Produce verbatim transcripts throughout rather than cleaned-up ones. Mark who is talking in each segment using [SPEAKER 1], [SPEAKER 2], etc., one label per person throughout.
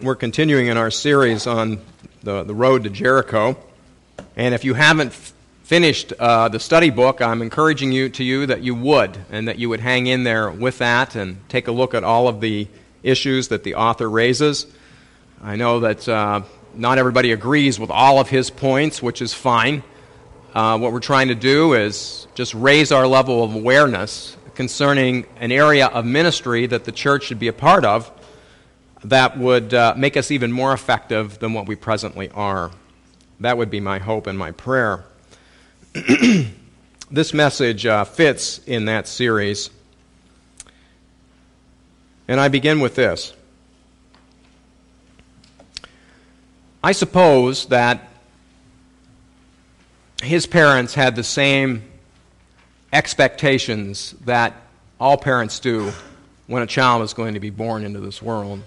[SPEAKER 1] We're continuing in our series on the, the road to Jericho. And if you haven't f- finished uh, the study book, I'm encouraging you to you that you would, and that you would hang in there with that and take a look at all of the issues that the author raises. I know that uh, not everybody agrees with all of his points, which is fine. Uh, what we're trying to do is just raise our level of awareness concerning an area of ministry that the church should be a part of that would uh, make us even more effective than what we presently are. That would be my hope and my prayer. This message uh, fits in that series. And I begin with this. I suppose that his parents had the same expectations that all parents do when a child is going to be born into this world.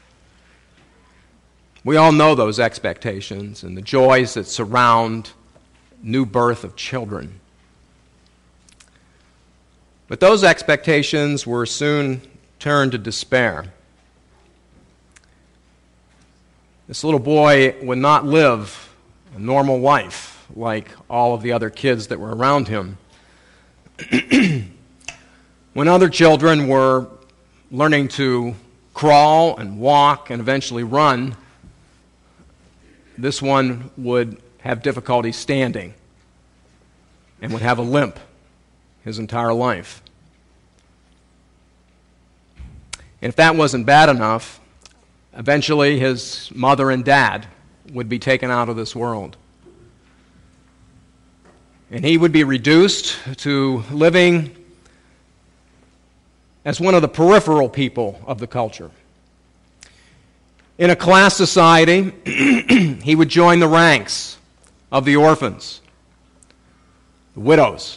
[SPEAKER 1] We all know those expectations and the joys that surround new birth of children. But those expectations were soon turned to despair. This little boy would not live a normal life like all of the other kids that were around him. When other children were learning to crawl and walk and eventually run, this one would have difficulty standing and would have a limp his entire life. And if that wasn't bad enough, eventually his mother and dad would be taken out of this world. And he would be reduced to living as one of the peripheral people of the culture. In a class society, he would join the ranks of the orphans, the widows,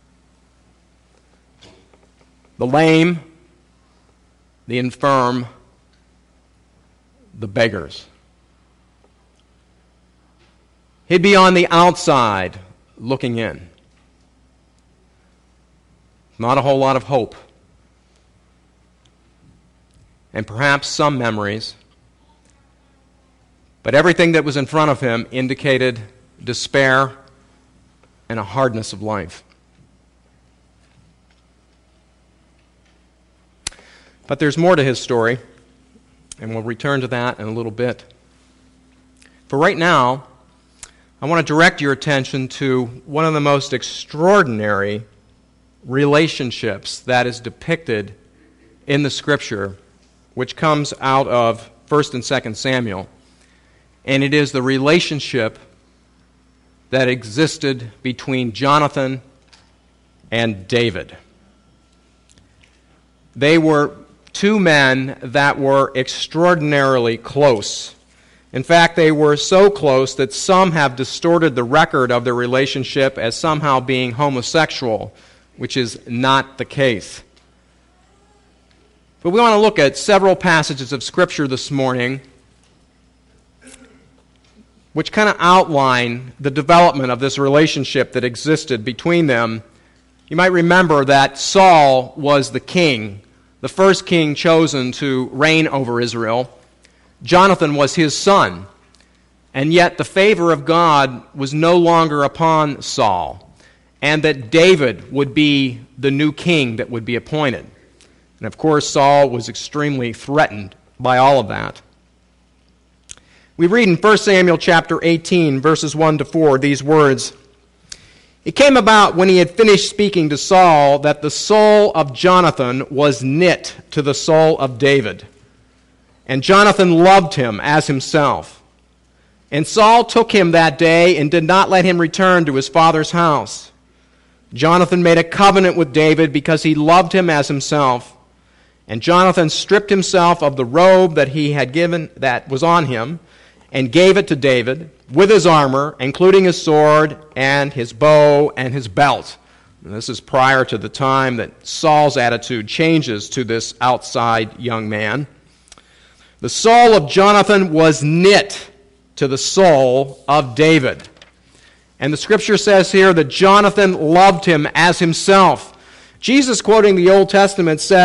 [SPEAKER 1] the lame, the infirm, the beggars. He'd be on the outside looking in. Not a whole lot of hope. And perhaps some memories. But everything that was in front of him indicated despair and a hardness of life. But there's more to his story, and we'll return to that in a little bit. For right now, I want to direct your attention to one of the most extraordinary relationships that is depicted in the Scripture, which comes out of First and Second Samuel. And it is the relationship that existed between Jonathan and David. They were two men that were extraordinarily close. In fact, they were so close that some have distorted the record of their relationship as somehow being homosexual, which is not the case. But we want to look at several passages of Scripture this morning which kind of outline the development of this relationship that existed between them. You might remember that Saul was the king, the first king chosen to reign over Israel. Jonathan was his son, and yet the favor of God was no longer upon Saul, and that David would be the new king that would be appointed. And of course, Saul was extremely threatened by all of that. We read in First Samuel chapter eighteen, verses one to four, these words, "It came about when he had finished speaking to Saul that the soul of Jonathan was knit to the soul of David, and Jonathan loved him as himself. And Saul took him that day and did not let him return to his father's house. Jonathan made a covenant with David because he loved him as himself. And Jonathan stripped himself of the robe that he had given, that was on him, and gave it to David with his armor, including his sword and his bow and his belt." And this is prior to the time that Saul's attitude changes to this outside young man. "The soul of Jonathan was knit to the soul of David." And the Scripture says here that Jonathan loved him as himself. Jesus, quoting the Old Testament, said,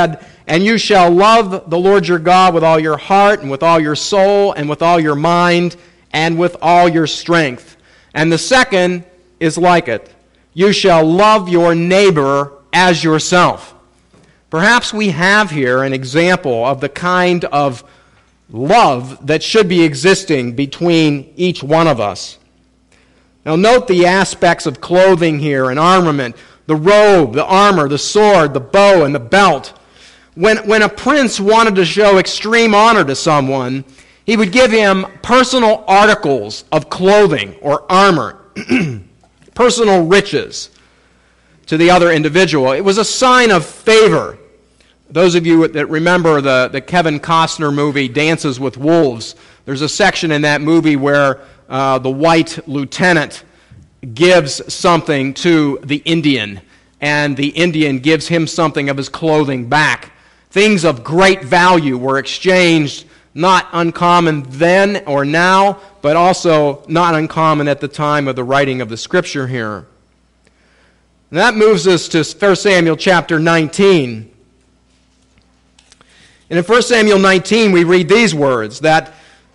[SPEAKER 1] And you shall love the Lord your God with all your heart and with all your soul and with all your mind and with all your strength. And the second is like it. You shall love your neighbor as yourself. Perhaps we have here an example of the kind of love that should be existing between each one of us. Now note the aspects of clothing here and armament, the robe, the armor, the sword, the bow, and the belt. When, when a prince wanted to show extreme honor to someone, he would give him personal articles of clothing or armor, personal riches to the other individual. It was a sign of favor. Those of you that remember the, the Kevin Costner movie, Dances with Wolves, there's a section in that movie where uh, the white lieutenant gives something to the Indian, and the Indian gives him something of his clothing back. Things of great value were exchanged, not uncommon then or now, but also not uncommon at the time of the writing of the Scripture here. And that moves us to First Samuel chapter nineteen. And in First Samuel nineteen, we read these words, that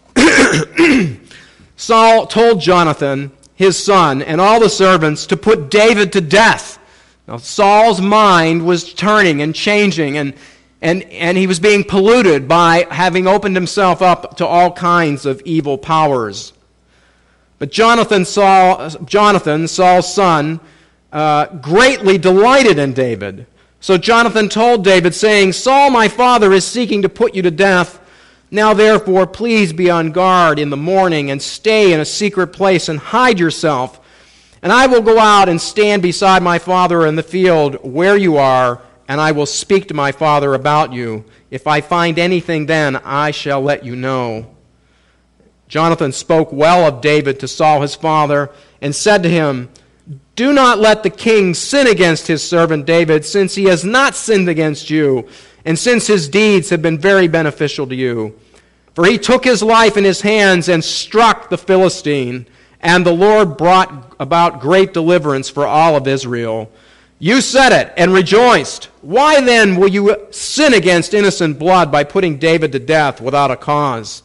[SPEAKER 1] Saul told Jonathan, his son, and all the servants to put David to death. Now, Saul's mind was turning and changing, and, and, and he was being polluted by having opened himself up to all kinds of evil powers. But Jonathan, Saul, Jonathan Saul's son, uh, greatly delighted in David. So Jonathan told David, saying, Saul, my father, is seeking to put you to death. Now therefore, please be on guard in the morning and stay in a secret place and hide yourself. And I will go out and stand beside my father in the field where you are, and I will speak to my father about you. If I find anything then, I shall let you know. Jonathan spoke well of David to Saul his father, and said to him, Do not let the king sin against his servant David, since he has not sinned against you, and since his deeds have been very beneficial to you. For he took his life in his hands and struck the Philistine, and the Lord brought about great deliverance for all of Israel. You said it and rejoiced. Why then will you sin against innocent blood by putting David to death without a cause?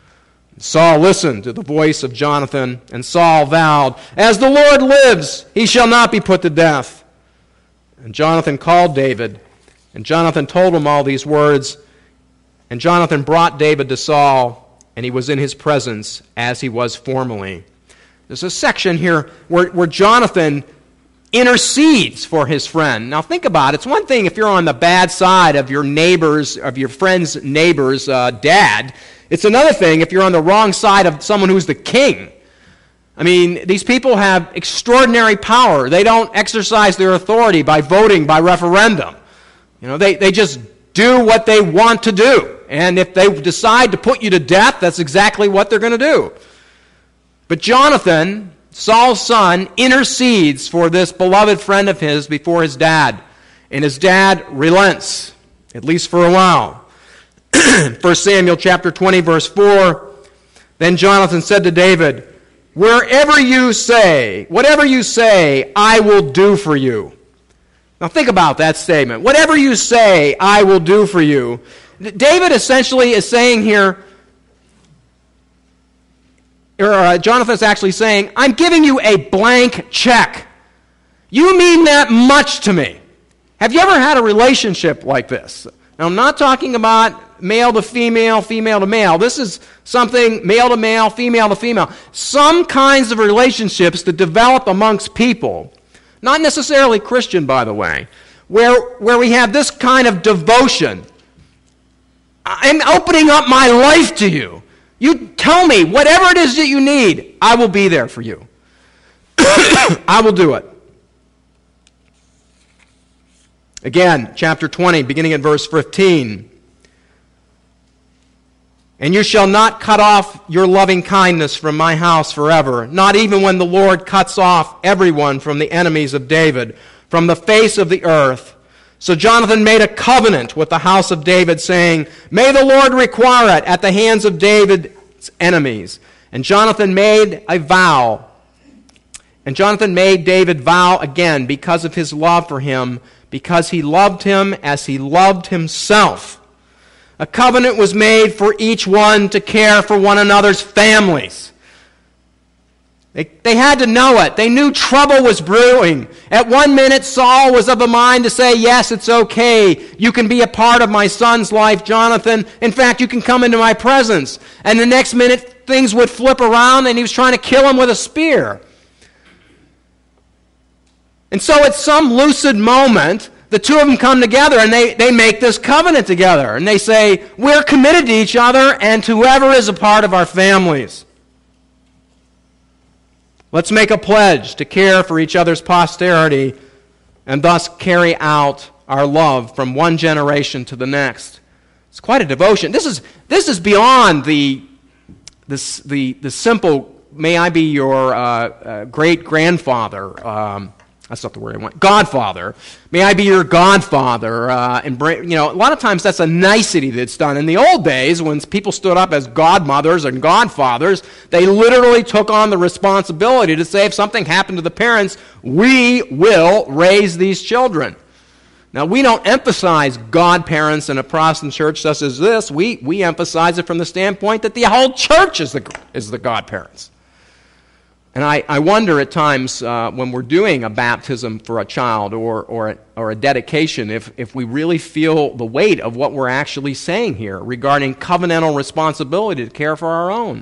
[SPEAKER 1] Saul listened to the voice of Jonathan, and Saul vowed, As the Lord lives, he shall not be put to death. And Jonathan called David, and Jonathan told him all these words. And Jonathan brought David to Saul, and he was in his presence as he was formerly. There's a section here where, where Jonathan intercedes for his friend. Now think about it. It's one thing if you're on the bad side of your neighbor's, of your friend's neighbor's uh, dad. It's another thing if you're on the wrong side of someone who's the king. I mean, these people have extraordinary power. They don't exercise their authority by voting by referendum. You know, they, they just do what they want to do. And if they decide to put you to death, that's exactly what they're going to do. But Jonathan, Saul's son, intercedes for this beloved friend of his before his dad. And his dad relents, at least for a while. First Samuel chapter twenty, verse four, Then Jonathan said to David, Wherever you say, whatever you say, I will do for you. Now think about that statement. Whatever you say, I will do for you. David essentially is saying here, or uh, Jonathan's actually saying, I'm giving you a blank check. You mean that much to me. Have you ever had a relationship like this? Now, I'm not talking about male to female, female to male. This is something male to male, female to female. Some kinds of relationships that develop amongst people, not necessarily Christian, by the way, where, where we have this kind of devotion. I'm opening up my life to you. You tell me whatever it is that you need, I will be there for you. I will do it. Again, chapter twenty, beginning at verse fifteen. And you shall not cut off your loving kindness from my house forever, not even when the Lord cuts off everyone from the enemies of David, from the face of the earth. So Jonathan made a covenant with the house of David, saying, May the Lord require it at the hands of David's enemies. And Jonathan made a vow. And Jonathan made David vow again because of his love for him, because he loved him as he loved himself. A covenant was made for each one to care for one another's families. They, they had to know it. They knew trouble was brewing. At one minute, Saul was of a mind to say, yes, it's okay. You can be a part of my son's life, Jonathan. In fact, you can come into my presence. And the next minute, things would flip around, and he was trying to kill him with a spear. And so at some lucid moment, the two of them come together, and they, they make this covenant together. And they say, we're committed to each other and to whoever is a part of our families. Let's make a pledge to care for each other's posterity and thus carry out our love from one generation to the next. It's quite a devotion. This is this is beyond the this, the the simple, may I be your uh, uh, great-grandfather, um, that's not the word I want, godfather. May I be your godfather. Uh, and bring, you know, a lot of times that's a nicety that's done. In the old days, when people stood up as godmothers and godfathers, they literally took on the responsibility to say if something happened to the parents, we will raise these children. Now, we don't emphasize godparents in a Protestant church such as this. We, we emphasize it from the standpoint that the whole church is the, is the godparents. And I, I wonder at times uh, when we're doing a baptism for a child or, or, a, or a dedication if, if we really feel the weight of what we're actually saying here regarding covenantal responsibility to care for our own.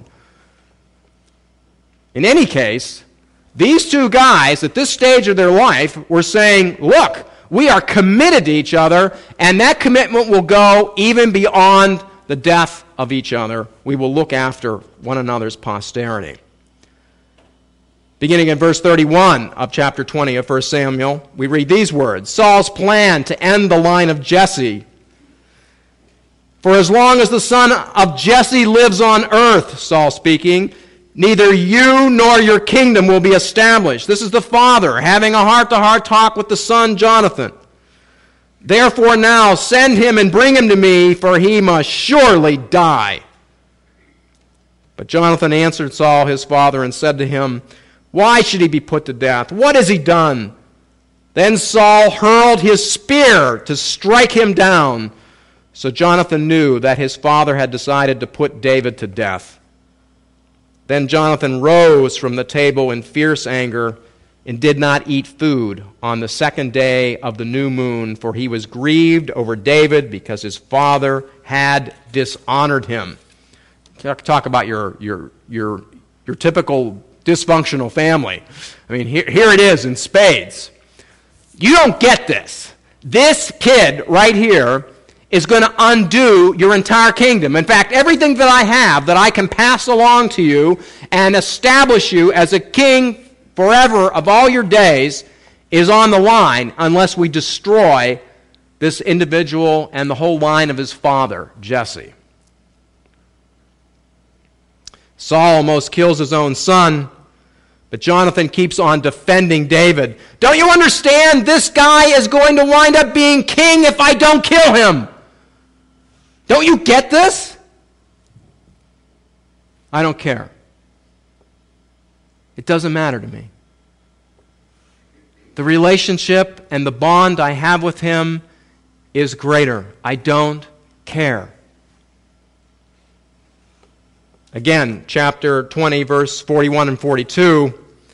[SPEAKER 1] In any case, these two guys at this stage of their life were saying, look, we are committed to each other, and that commitment will go even beyond the death of each other. We will look after one another's posterity. Beginning in verse thirty-one of chapter twenty of First Samuel, we read these words, Saul's plan to end the line of Jesse. For as long as the son of Jesse lives on earth, Saul speaking, neither you nor your kingdom will be established. This is the father having a heart-to-heart talk with the son Jonathan. Therefore now send him and bring him to me, for he must surely die. But Jonathan answered Saul his father and said to him, why should he be put to death? What has he done? Then Saul hurled his spear to strike him down. So Jonathan knew that his father had decided to put David to death. Then Jonathan rose from the table in fierce anger and did not eat food on the second day of the new moon, for he was grieved over David because his father had dishonored him. Talk about your your your your typical dysfunctional family. I mean, here, here it is in spades. You don't get this. This kid right here is going to undo your entire kingdom. In fact, everything that I have that I can pass along to you and establish you as a king forever of all your days is on the line unless we destroy this individual and the whole line of his father, Jesse. Saul almost kills his own son, but Jonathan keeps on defending David. Don't you understand? This guy is going to wind up being king if I don't kill him. Don't you get this? I don't care. It doesn't matter to me. The relationship and the bond I have with him is greater. I don't care. Again, chapter twenty, verse forty-one and forty-two.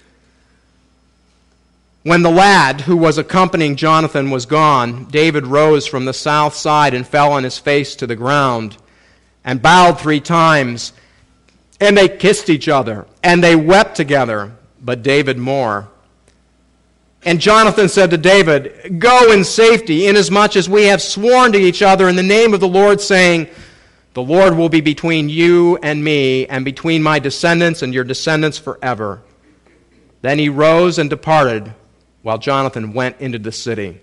[SPEAKER 1] When the lad who was accompanying Jonathan was gone, David rose from the south side and fell on his face to the ground and bowed three times. And they kissed each other, and they wept together, but David more. And Jonathan said to David, go in safety, inasmuch as we have sworn to each other in the name of the Lord, saying, the Lord will be between you and me, and between my descendants and your descendants forever. Then he rose and departed, while Jonathan went into the city.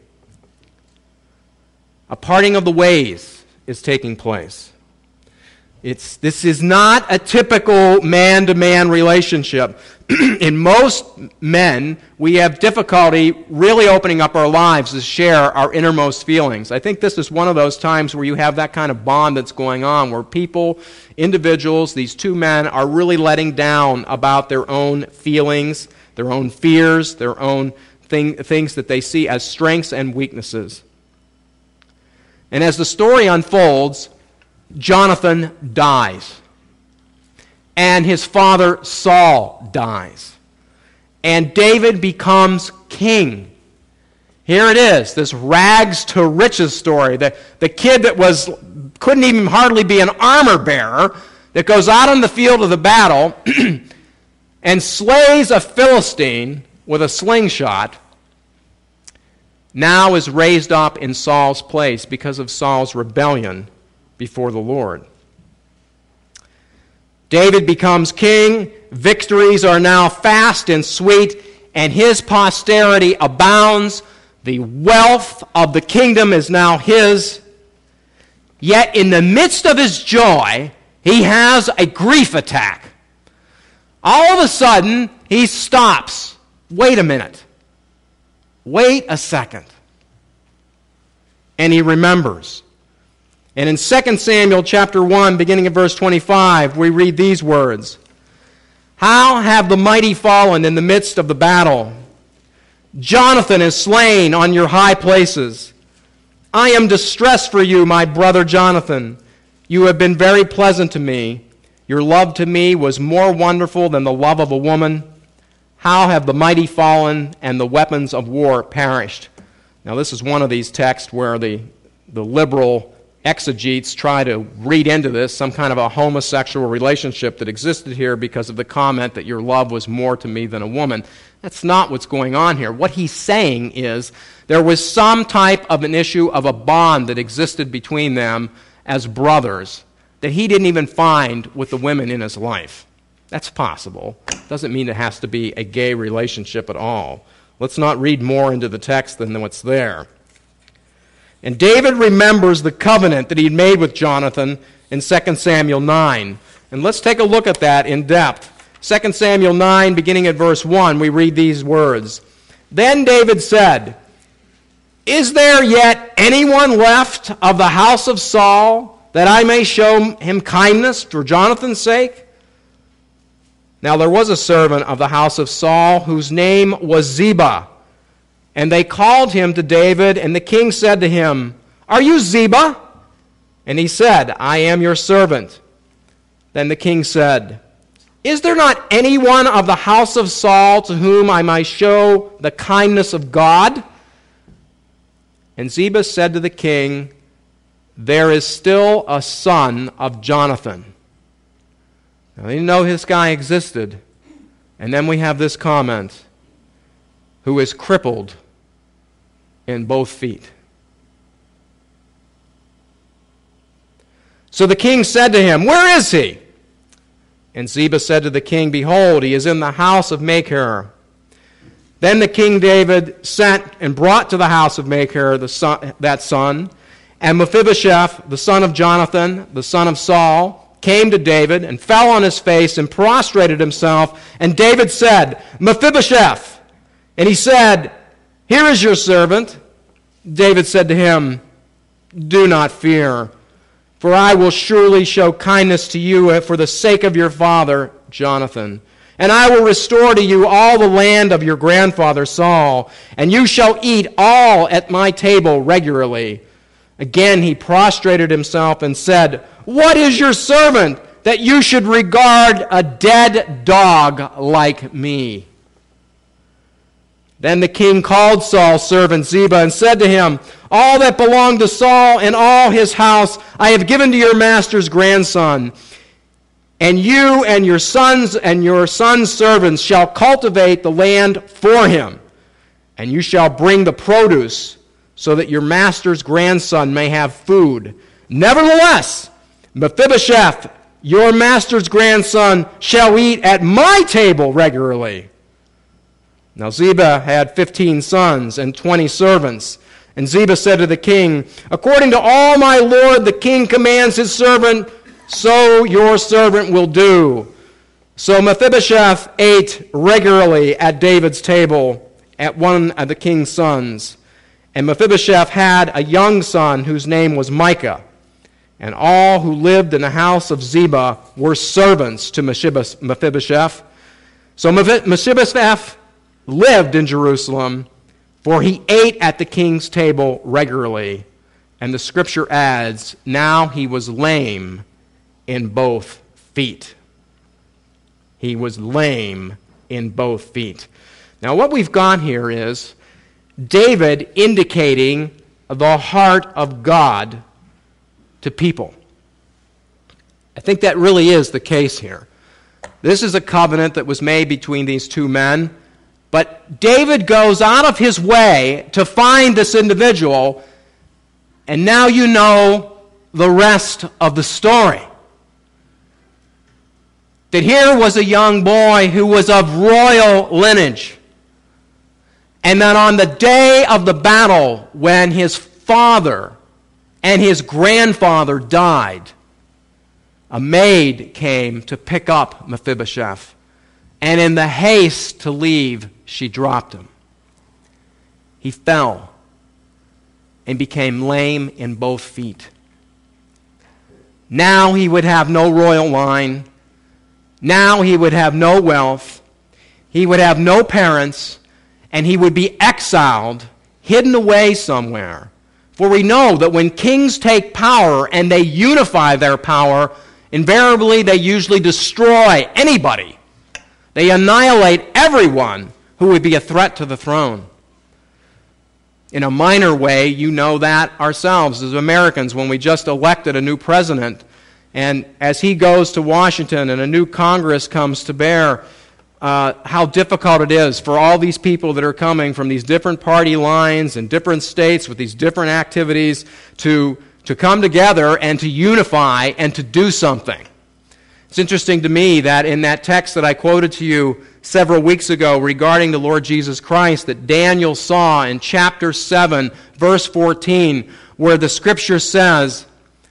[SPEAKER 1] A parting of the ways is taking place. It's, this is not a typical man-to-man relationship. In most men, we have difficulty really opening up our lives to share our innermost feelings. I think this is one of those times where you have that kind of bond that's going on, where people, individuals, these two men are really letting down about their own feelings, their own fears, their own thing, things that they see as strengths and weaknesses. And as the story unfolds, Jonathan dies. And his father Saul dies. And David becomes king. Here it is, this rags to riches story. The, the kid that was couldn't even hardly be an armor bearer that goes out on the field of the battle and slays a Philistine with a slingshot, now is raised up in Saul's place because of Saul's rebellion before the Lord. David becomes king, victories are now fast and sweet, and his posterity abounds. The wealth of the kingdom is now his. Yet in the midst of his joy, he has a grief attack. All of a sudden, he stops. Wait a minute. Wait a second. And he remembers. And in Second Samuel chapter one, beginning at verse twenty-five, we read these words. How have the mighty fallen in the midst of the battle? Jonathan is slain on your high places. I am distressed for you, my brother Jonathan. You have been very pleasant to me. Your love to me was more wonderful than the love of a woman. How have the mighty fallen and the weapons of war perished? Now, this is one of these texts where the, the liberal exegetes try to read into this some kind of a homosexual relationship that existed here because of the comment that your love was more to me than a woman. That's not what's going on here. What he's saying is there was some type of an issue of a bond that existed between them as brothers that he didn't even find with the women in his life. That's possible. Doesn't mean it has to be a gay relationship at all. Let's not read more into the text than what's there. And David remembers the covenant that he'd made with Jonathan in Second Samuel nine. And let's take a look at that in depth. Second Samuel nine, beginning at verse one, we read these words. Then David said, Is there yet anyone left of the house of Saul that I may show him kindness for Jonathan's sake? Now there was a servant of the house of Saul whose name was Ziba. And they called him to David, and the king said to him, Are you Ziba? And he said, I am your servant. Then the king said, Is there not anyone of the house of Saul to whom I might show the kindness of God? And Ziba said to the king, There is still a son of Jonathan. Now, they didn't know this guy existed. And then we have this comment, who is crippled in both feet. So the king said to him, Where is he? And Ziba said to the king, Behold, he is in the house of Machir. Then the king David sent and brought to the house of Machir the son, that son, and Mephibosheth, the son of Jonathan, the son of Saul, came to David and fell on his face and prostrated himself. And David said, Mephibosheth. And he said, Here is your servant. David said to him, Do not fear, for I will surely show kindness to you for the sake of your father, Jonathan. And I will restore to you all the land of your grandfather Saul, and you shall eat all at my table regularly. Again he prostrated himself and said, What is your servant that you should regard a dead dog like me? Then the king called Saul's servant Ziba and said to him, All that belonged to Saul and all his house I have given to your master's grandson. And you and your sons and your sons' servants shall cultivate the land for him. And you shall bring the produce so that your master's grandson may have food. Nevertheless, Mephibosheth, your master's grandson, shall eat at my table regularly. Now Ziba had fifteen sons and twenty servants. And Ziba said to the king, According to all my lord the king commands his servant, so your servant will do. So Mephibosheth ate regularly at David's table at one of the king's sons. And Mephibosheth had a young son whose name was Micah. And all who lived in the house of Ziba were servants to Mephibosheth. So Mephibosheth lived in Jerusalem, for he ate at the king's table regularly. And the scripture adds, now he was lame in both feet. He was lame in both feet. Now what we've got here is David indicating the heart of God to people. I think that really is the case here. This is a covenant that was made between these two men, but David goes out of his way to find this individual, and now you know the rest of the story. That here was a young boy who was of royal lineage, and that on the day of the battle, when his father and his grandfather died, a maid came to pick up Mephibosheth, and in the haste to leave, she dropped him. He fell and became lame in both feet. Now he would have no royal line. Now he would have no wealth. He would have no parents, and he would be exiled, hidden away somewhere. For we know that when kings take power and they unify their power, invariably they usually destroy anybody. They annihilate everyone who would be a threat to the throne. In a minor way, you know that ourselves as Americans when we just elected a new president. And as he goes to Washington and a new Congress comes to bear, uh, how difficult it is for all these people that are coming from these different party lines and different states with these different activities to, to come together and to unify and to do something. It's interesting to me that in that text that I quoted to you several weeks ago regarding the Lord Jesus Christ, that Daniel saw in chapter seven, verse fourteen, where the scripture says,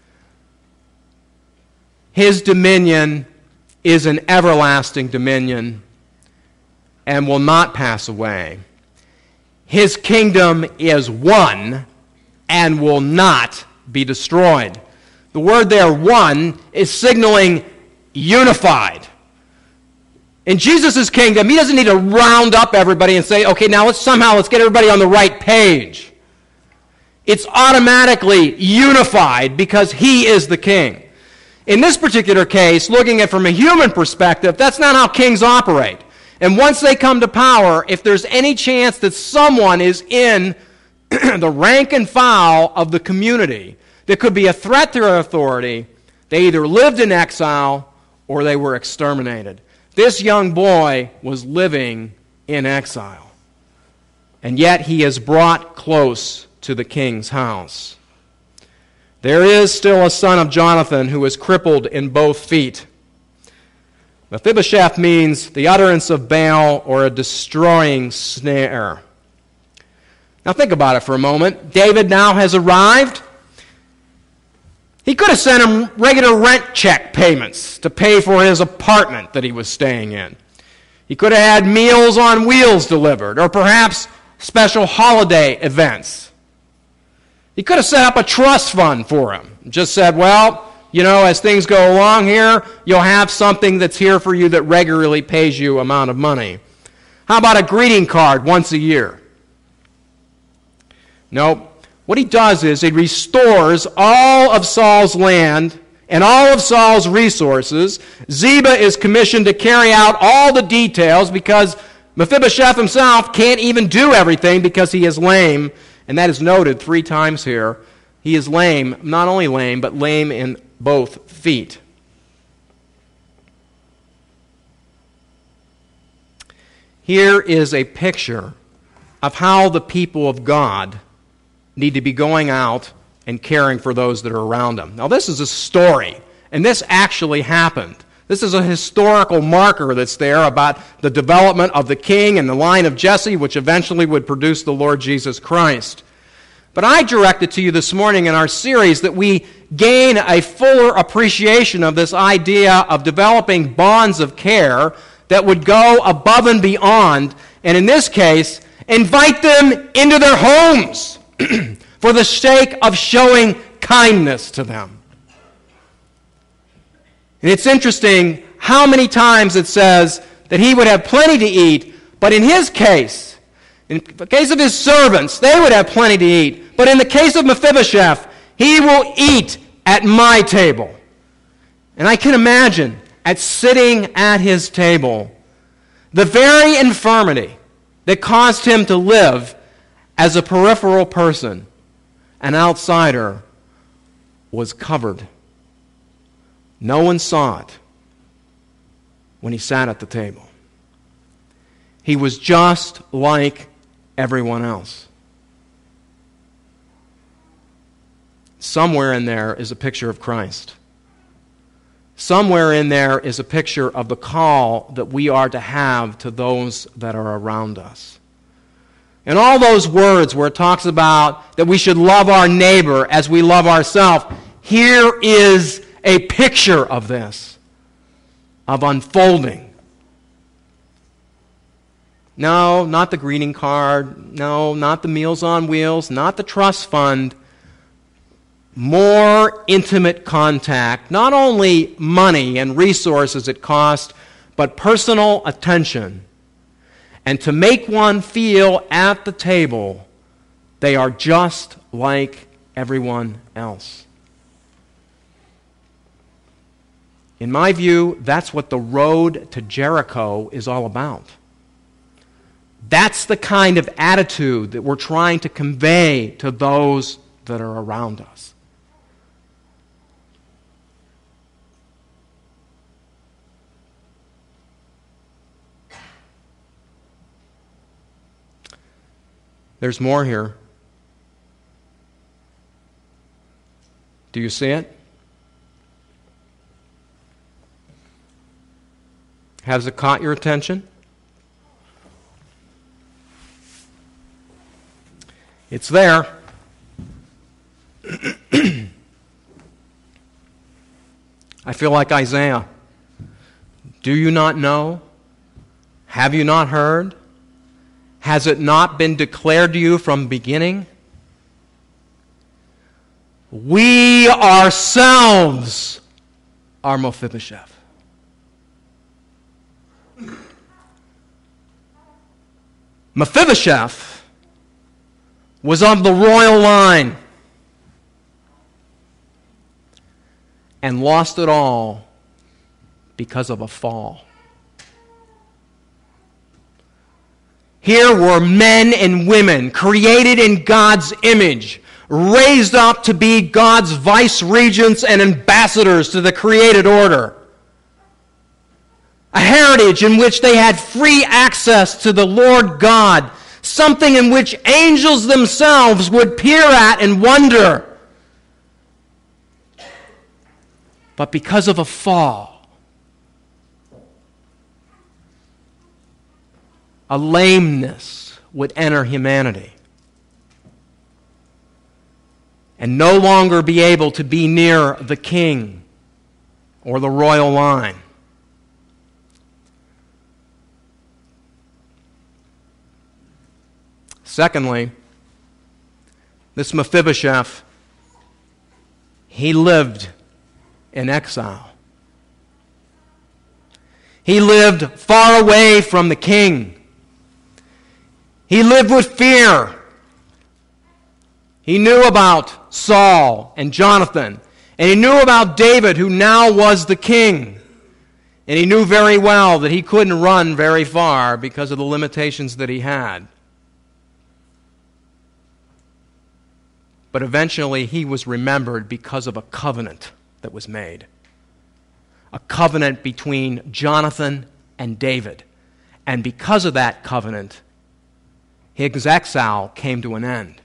[SPEAKER 1] his dominion is an everlasting dominion and will not pass away. His kingdom is one and will not be destroyed. The word there, one, is signaling unified. In Jesus' kingdom, he doesn't need to round up everybody and say, okay, now let's somehow let's get everybody on the right page. It's automatically unified because he is the king. In this particular case, looking at it from a human perspective, that's not how kings operate. And once they come to power, if there's any chance that someone is in the rank and file of the community that could be a threat to their authority, they either lived in exile or they were exterminated. This young boy was living in exile, and yet he is brought close to the king's house. There is still a son of Jonathan who is crippled in both feet. Mephibosheth means the utterance of Baal or a destroying snare. Now think about it for a moment. David now has arrived. He could have sent him regular rent check payments to pay for his apartment that he was staying in. He could have had meals on wheels delivered, or perhaps special holiday events. He could have set up a trust fund for him. Just said, well, you know, as things go along here, you'll have something that's here for you that regularly pays you amount of money. How about a greeting card once a year? Nope. What he does is he restores all of Saul's land and all of Saul's resources. Ziba is commissioned to carry out all the details because Mephibosheth himself can't even do everything because he is lame. And that is noted three times here. He is lame, not only lame, but lame in both feet. Here is a picture of how the people of God need to be going out and caring for those that are around them. Now, this is a story, and this actually happened. This is a historical marker that's there about the development of the king and the line of Jesse, which eventually would produce the Lord Jesus Christ. But I directed to you this morning in our series that we gain a fuller appreciation of this idea of developing bonds of care that would go above and beyond, and in this case, invite them into their homes for the sake of showing kindness to them. And it's interesting how many times it says that he would have plenty to eat, but in his case, In the case of his servants, they would have plenty to eat. But in the case of Mephibosheth, he will eat at my table. And I can imagine at sitting at his table, the very infirmity that caused him to live as a peripheral person, an outsider, was covered. No one saw it when he sat at the table. He was just like everyone else. Somewhere in there is a picture of Christ. Somewhere in there is a picture of the call that we are to have to those that are around us. And all those words where it talks about that we should love our neighbor as we love ourselves, here is a picture of this, of unfolding. No, not the greeting card. No, not the Meals on Wheels. Not the trust fund. More intimate contact. Not only money and resources it costs, but personal attention. And to make one feel at the table they are just like everyone else. In my view, that's what the road to Jericho is all about. That's the kind of attitude that we're trying to convey to those that are around us. There's more here. Do you see it? Has it caught your attention? It's there. I feel like Isaiah. Do you not know? Have you not heard? Has it not been declared to you from beginning? We ourselves are Mephibosheth. Mephibosheth was of the royal line and lost it all because of a fall. Here were men and women created in God's image, raised up to be God's vice-regents and ambassadors to the created order. A heritage in which they had free access to the Lord God, something in which angels themselves would peer at and wonder. But because of a fall, a lameness would enter humanity and no longer be able to be near the king or the royal line. Secondly, this Mephibosheth, he lived in exile. He lived far away from the king. He lived with fear. He knew about Saul and Jonathan, and he knew about David, who now was the king. And he knew very well that he couldn't run very far because of the limitations that he had. But eventually he was remembered because of a covenant that was made. A covenant between Jonathan and David. And because of that covenant, his exile came to an end.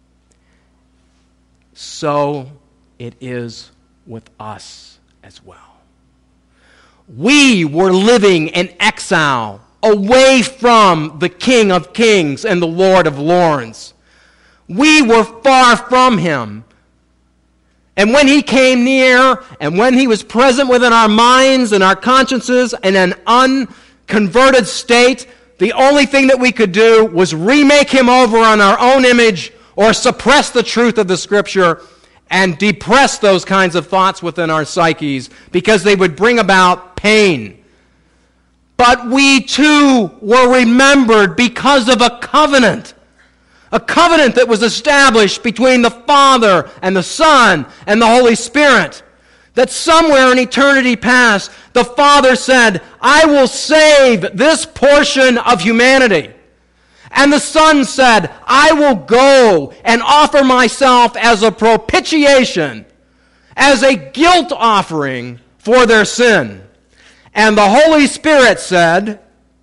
[SPEAKER 1] So it is with us as well. We were living in exile, away from the King of Kings and the Lord of Lords. We were far from him. And when he came near, and when he was present within our minds and our consciences in an unconverted state, the only thing that we could do was remake him over on our own image or suppress the truth of the Scripture and depress those kinds of thoughts within our psyches because they would bring about pain. but we too were remembered because of a covenant. A covenant that was established between the Father and the Son and the Holy Spirit. That somewhere in eternity past, the Father said, I will save this portion of humanity. And the Son said, I will go and offer myself as a propitiation, as a guilt offering for their sin. And the Holy Spirit said,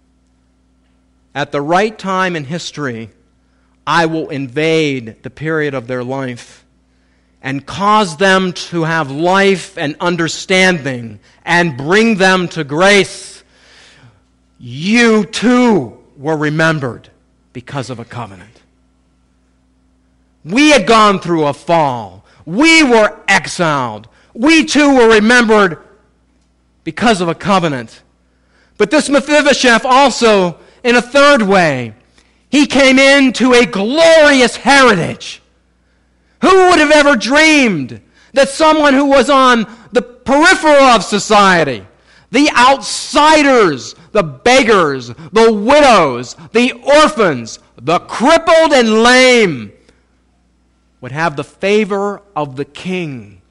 [SPEAKER 1] at the right time in history, I will invade the period of their life and cause them to have life and understanding and bring them to grace. You too were remembered because of a covenant. We had gone through a fall. We were exiled. We too were remembered because of a covenant. But this Mephibosheth also, in a third way, he came into a glorious heritage. Who would have ever dreamed that someone who was on the peripheral of society, the outsiders, the beggars, the widows, the orphans, the crippled and lame, would have the favor of the king,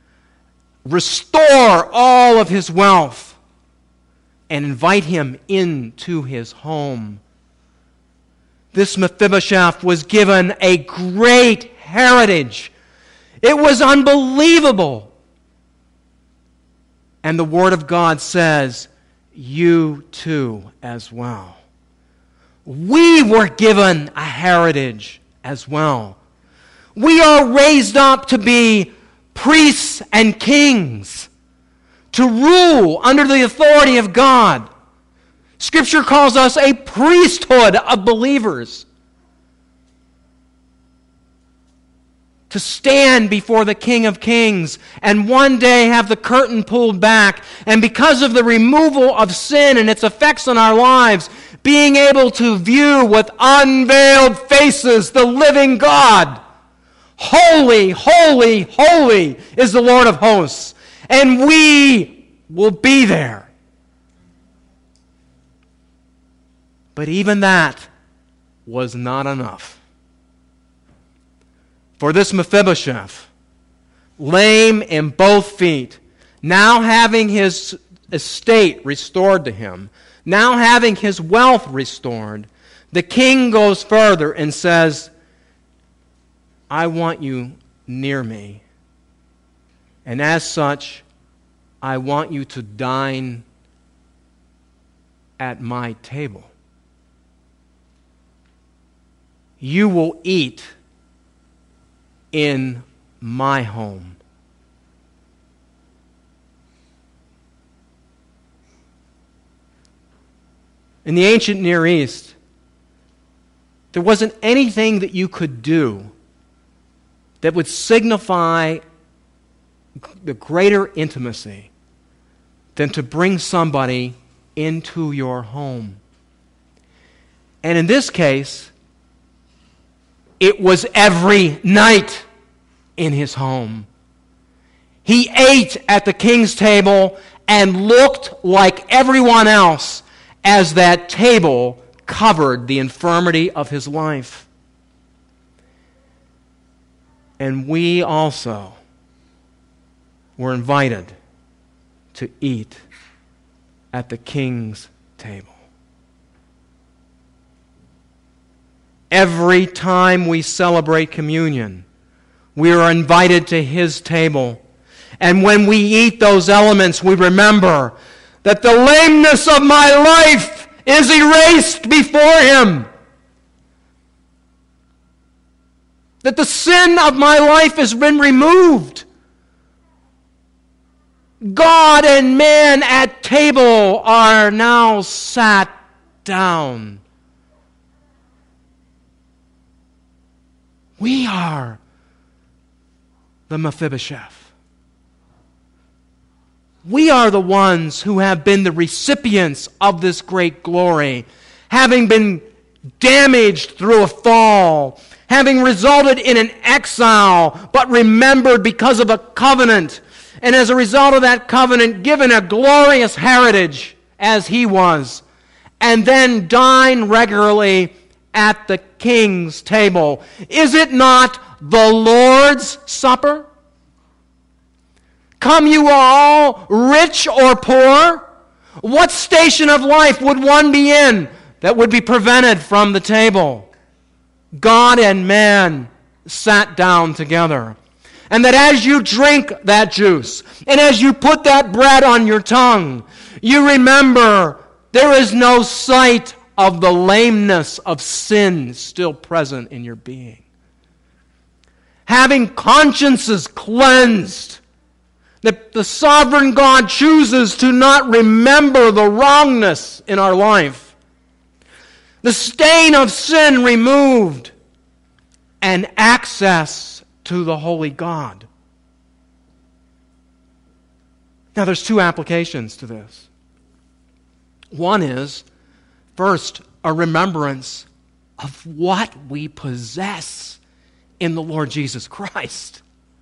[SPEAKER 1] restore all of his wealth, and invite him into his home? This Mephibosheth was given a great heritage. It was unbelievable. And the Word of God says, you too as well. We were given a heritage as well. We are raised up to be priests and kings, to rule under the authority of God. Scripture calls us a priesthood of believers. To stand before the King of Kings and one day have the curtain pulled back, and because of the removal of sin and its effects on our lives, being able to view with unveiled faces the living God. Holy, holy, holy is the Lord of hosts, and we will be there. But even that was not enough. For this Mephibosheth, lame in both feet, now having his estate restored to him, now having his wealth restored, the king goes further and says, I want you near me. And as such, I want you to dine at my table. You will eat in my home. In the ancient Near East, there wasn't anything that you could do that would signify the greater intimacy than to bring somebody into your home. And in this case, it was every night in his home. He ate at the king's table and looked like everyone else as that table covered the infirmity of his life. And we also were invited to eat at the king's table. Every time we celebrate communion, we are invited to his table. And when we eat those elements, we remember that the lameness of my life is erased before him. That the sin of my life has been removed. God and man at table are now sat down. We are the Mephibosheth. We are the ones who have been the recipients of this great glory, having been damaged through a fall, having resulted in an exile, but remembered because of a covenant, and as a result of that covenant, given a glorious heritage as he was, and then dine regularly at the king's table? Is it not the Lord's Supper? Come you all, rich or poor? What station of life would one be in that would be prevented from the table? God and man sat down together. And that as you drink that juice, and as you put that bread on your tongue, you remember there is no sight of the lameness of sin still present in your being. Having consciences cleansed, that the sovereign God chooses to not remember the wrongness in our life. The stain of sin removed, and access to the holy God. Now there's two applications to this. One is, first, a remembrance of what we possess in the Lord Jesus Christ.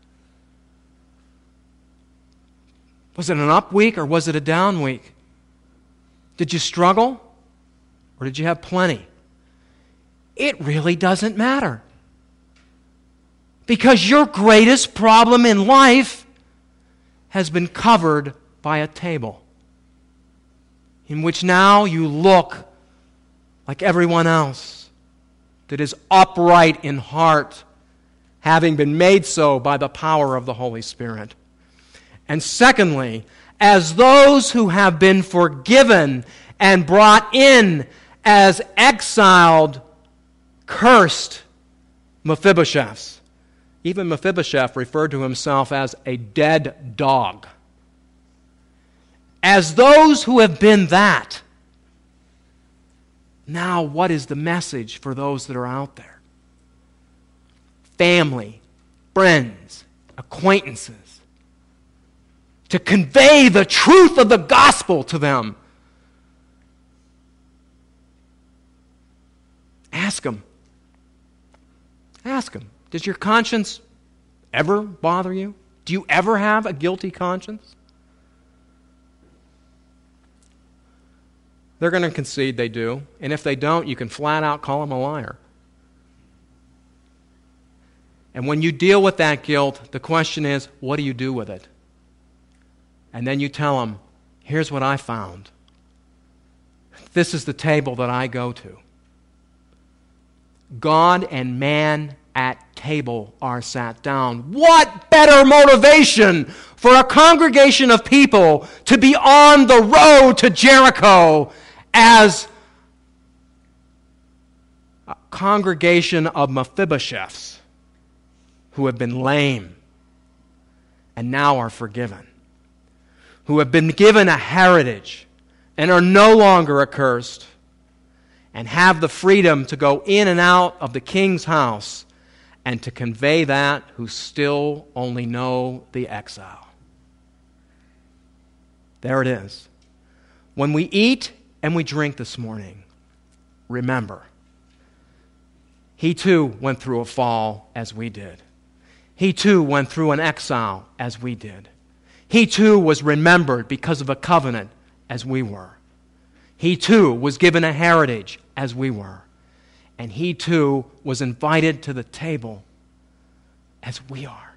[SPEAKER 1] Was it an up week or was it a down week? Did you struggle or did you have plenty? It really doesn't matter. Because your greatest problem in life has been covered by a table in which now you look like everyone else that is upright in heart, having been made so by the power of the Holy Spirit. And secondly, as those who have been forgiven and brought in as exiled, cursed Mephibosheths. Even Mephibosheth referred to himself as a dead dog. As those who have been that, now what is the message for those that are out there? Family, friends, acquaintances. To convey the truth of the gospel to them. Ask them. Ask them. Does your conscience ever bother you? Do you ever have a guilty conscience? They're going to concede they do. And if they don't, you can flat out call them a liar. And when you deal with that guilt, the question is, what do you do with it? And then you tell them, here's what I found. This is the table that I go to. God and man at table are sat down. What better motivation for a congregation of people to be on the road to Jericho as a congregation of Mephibosheths who have been lame and now are forgiven, who have been given a heritage and are no longer accursed, and have the freedom to go in and out of the king's house and to convey that who still only know the exile. There it is. When we eat and we drink this morning, remember, he too went through a fall as we did. He too went through an exile as we did. He too was remembered because of a covenant as we were. He too was given a heritage as we were. And he too was invited to the table as we are.